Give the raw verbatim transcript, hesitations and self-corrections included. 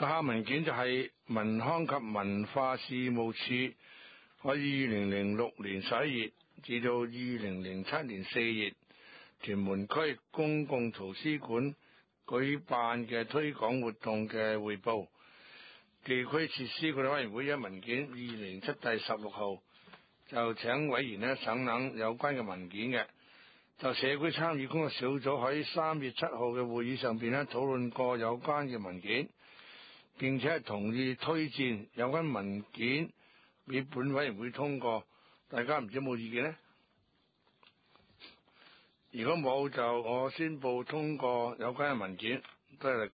個下文件就係文康及文化事務處喺二零零六年十一月至到二零零七年四月，屯門區公共圖書館舉辦嘅推廣活動嘅匯報。地區設施管理委員會一文件二零零七第十六號就請委員呢省覽有關嘅文件嘅。就社區參與工作小組喺三月七號嘅會議上邊呢討論過有關嘅文件，並且係同意推薦有關文件俾本委員會通過。大家唔知有冇意見呢？如果冇，就我宣布通過有關嘅文件。多謝。